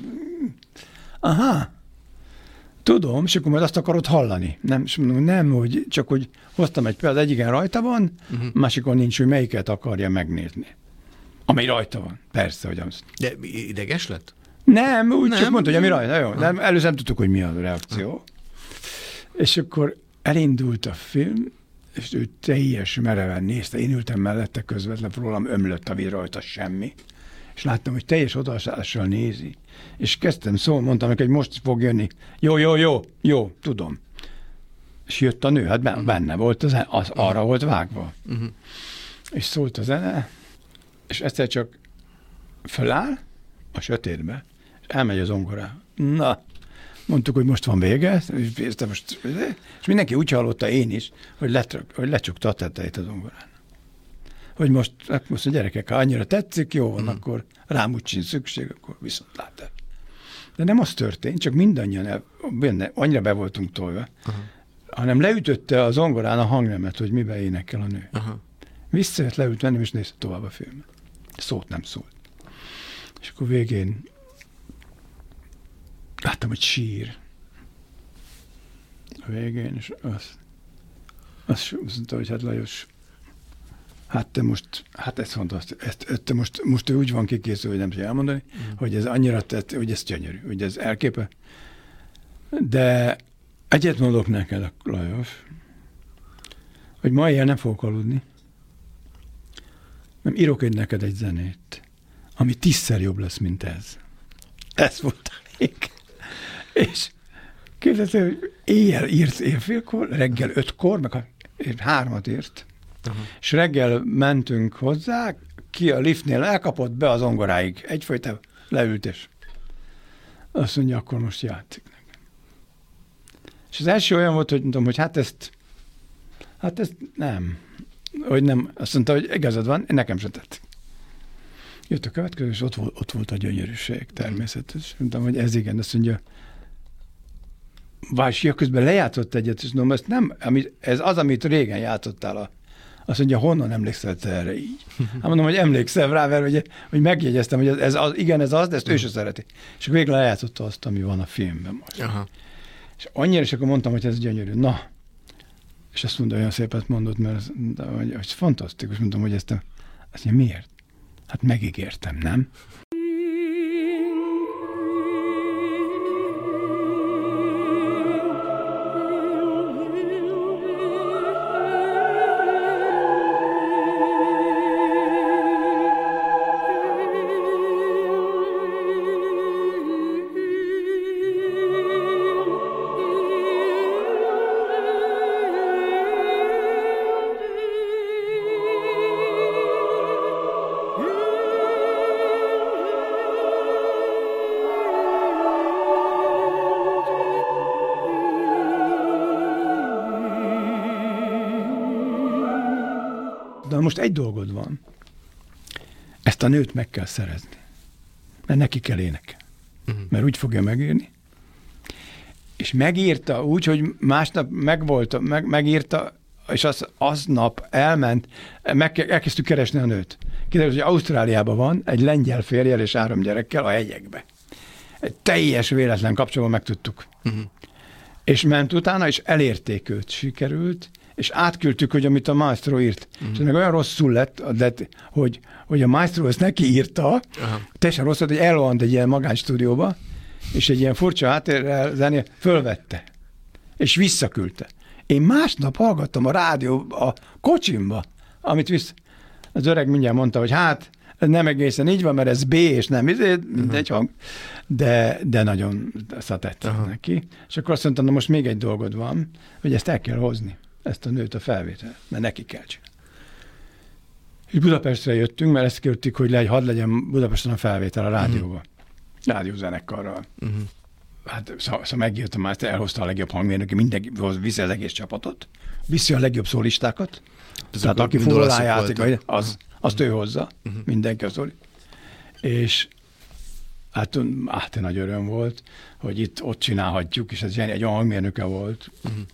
Aha, tudom, és akkor majd azt akarod hallani. Nem, hogy csak hogy hoztam egy példát, egyiken rajta van, másikon nincs, hogy melyiket akarja megnézni. Ami rajta van. Persze, hogy az. De ideges lett? Nem, csak mondta, hogy ami rajta. Jó. De először nem tudtuk, hogy mi a reakció. És akkor elindult a film, és ő teljes mereven nézte. Én ültem mellette közvetlen, rólam ömlött a víz, rajta semmi. És láttam, hogy teljes odaadással nézi. És kezdtem szólni, mondtam neki, hogy most fog jönni. Jó, tudom. És jött a nő, hát benne volt, az arra volt vágva. És szólt a zene, és egyszer csak föláll a sötétbe, és elmegy az zongorá. Na, mondtuk, hogy most van vége, és mindenki úgy hallotta, én is, hogy lecsukta a tetejét a zongorán. Hogy most a gyerekek, ha annyira tetszik, jó van, akkor rám úgy sincs szükség, akkor viszont lát. De nem az történt, csak mindannyian annyira be voltunk tolva, hanem leütötte a zongorán a hangnemet, hogy miben énekel a nő. Visszajött, leült venni, és nézte tovább a filmet. Szót nem szólt. És akkor végén láttam, hogy sír. A végén, és azt mondta, hogy hát Lajos, hát te most, hát ez fantasztikus, most úgy van kikészül, hogy nem tudja elmondani, hogy ez annyira tett, hogy ez gyönyörű, hogy ez elképe. De egyet mondok neked, Lajos, hogy ma éjjel nem fogok aludni, nem írok neked egy zenét, ami 10-szer jobb lesz, mint ez. Ez volt elég. És képzeljétek, hogy éjjel írt éjfélkor, reggel 5-kor, meg 3-at írt, és reggel mentünk hozzá, ki a liftnél elkapott be az zongoráig. Egyfajta leült, és azt mondja, akkor most játszik nekem. És az első olyan volt, hogy mondtam, hogy hát ezt nem. Hogy nem. Azt mondta, hogy igazad van, nekem se tetszik. Jött a következő, és ott volt a gyönyörűség természetesen. Mondtam, hogy ez igen, azt mondja, Vásia közben lejátszott egyet, és mondom, ez az, amit régen játszottál. Azt mondja, honnan emlékszel te erre így? Hát mondom, hogy emlékszel rá, mert hogy megjegyeztem, hogy ez az, de ezt ő se szereti. És végül lejátszotta azt, ami van a filmben most. És annyira, és akkor mondtam, hogy ez gyönyörű. Na, és azt mondta, olyan szépet mondott, mert hogy fantasztikus. Mondtam, hogy azt mondja, miért? Hát megígértem, nem? De most egy dolgod van. Ezt a nőt meg kell szerezni. Mert neki kell énekelni. Mert úgy fogja megírni. És megírta úgy, hogy másnap megírta, és aznap elment, elkezdtük keresni a nőt. Kiderült, hogy Ausztráliában van, egy lengyel férjel és 3 gyerekkel a hegyekbe. Egy teljes véletlen kapcsolatban megtudtuk. És ment utána, és elérték őt, sikerült, és átküldtük, hogy amit a maestro írt. És ennek olyan rosszul lett, hogy a maestro ezt neki írta, teljesen rossz lett, hogy elrohant egy ilyen magánstúdióba, és egy ilyen furcsa háttérrel zené fölvette, és visszaküldte. Én másnap hallgattam a rádió a kocsimba, amit az öreg mindjárt mondta, hogy hát, ez nem egészen így van, mert ez B, és nem mindegy hang, de nagyon tetszett neki. És akkor azt mondtam, na most még egy dolgod van, hogy ezt el kell hozni, ezt a nőt a felvétel, mert neki kell csinálni. És Budapestre jöttünk, mert ezt kértük, hogy hadd legyen Budapesten a felvétel a rádióban. Rádiózenekarral. Hát szóval megírtam már, elhozta a legjobb hangmérnöki, mindenki viszi az egész csapatot, viszi a legjobb szólistákat, tehát aki fullájáték, azt ő hozza, mindenki a szóli. És hát nagy öröm volt, hogy ott csinálhatjuk, és ez egy olyan hangmérnöke volt,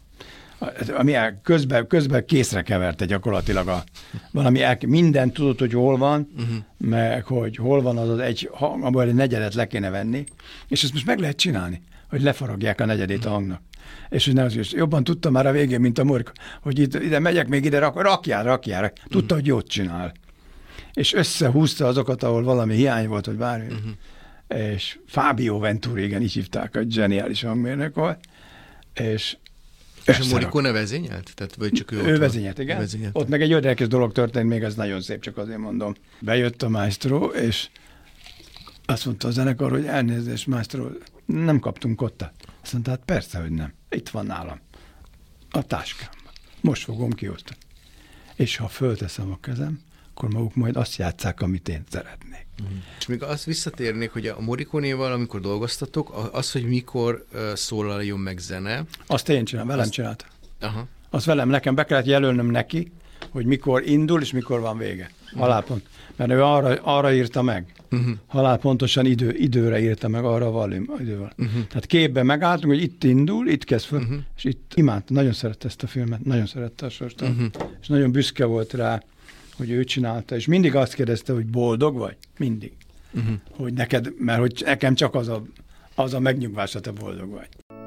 ami közben készre keverte gyakorlatilag minden tudott, hogy hol van, meg hogy hol van az egy hang, abból egy negyedet le kéne venni, és ezt most meg lehet csinálni, hogy lefaragják a negyedét a hangnak. És hogy jobban tudta már a végén, mint a Morka, hogy ide megyek, még ide rakjál. Tudta, hogy jót csinál. És összehúzta azokat, ahol valami hiány volt, vagy bármi. És Fábio Venturi, igen, így hívták, egy zseniális hangmérnök volt. És a Morricone vezényelt? Tehát, vagy csak ő vezényelt, igen. Vezényelt. Ott meg egy érdekes dolog történt, még ez nagyon szép, csak azért mondom. Bejött a maestro, és azt mondta a zenekar, hogy elnézést, maestro, nem kaptunk kottát. Azt mondta, hát persze, hogy nem. Itt van nálam. A táskámban. Most fogom kiosztani. És ha fölteszem a kezem, akkor maguk majd azt játsszák, amit én szeretnék. És még azt visszatérnék, hogy a Morriconéval, amikor dolgoztatok, az, hogy mikor szólaljon meg zene. Azt én csinálom, velem csinálta. Azt velem, nekem be kellett jelölnöm neki, hogy mikor indul, és mikor van vége. Halálpont. Mert ő arra írta meg. Halálpontosan időre írta meg, arra a idővel. Tehát képben megálltunk, hogy itt indul, itt kezd föl, és itt imádta. Nagyon szerette ezt a filmet, nagyon szerette a Sorst. És nagyon büszke volt rá, hogy ő csinálta, és mindig azt kérdezte, hogy boldog vagy? Mindig. Hogy neked, mert hogy nekem csak az a megnyugvás, hogy te boldog vagy.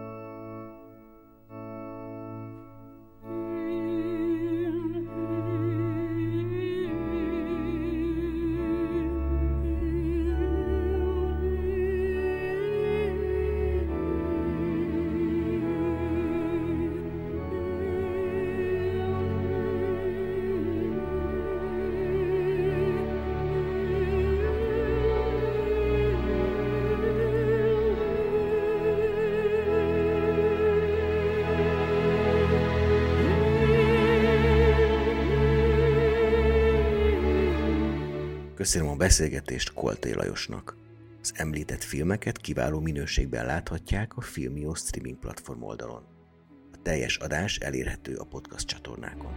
Köszönöm a beszélgetést Koltai Lajosnak. Az említett filmeket kiváló minőségben láthatják a Filmio streaming platform oldalon. A teljes adás elérhető a podcast csatornákon.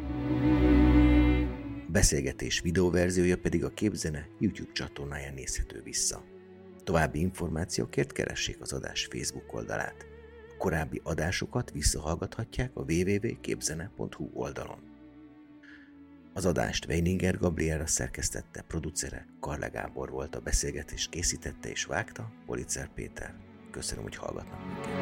A beszélgetés videóverziója pedig a Képzene YouTube csatornáján nézhető vissza. További információkért keressék az adás Facebook oldalát. A korábbi adásokat visszahallgathatják a www.képzene.hu oldalon. Az adást Weininger Gabriela szerkesztette, producere Karle Gábor volt, a beszélgetést készítette és vágta Politzer Péter. Köszönöm, hogy hallgatnak minket.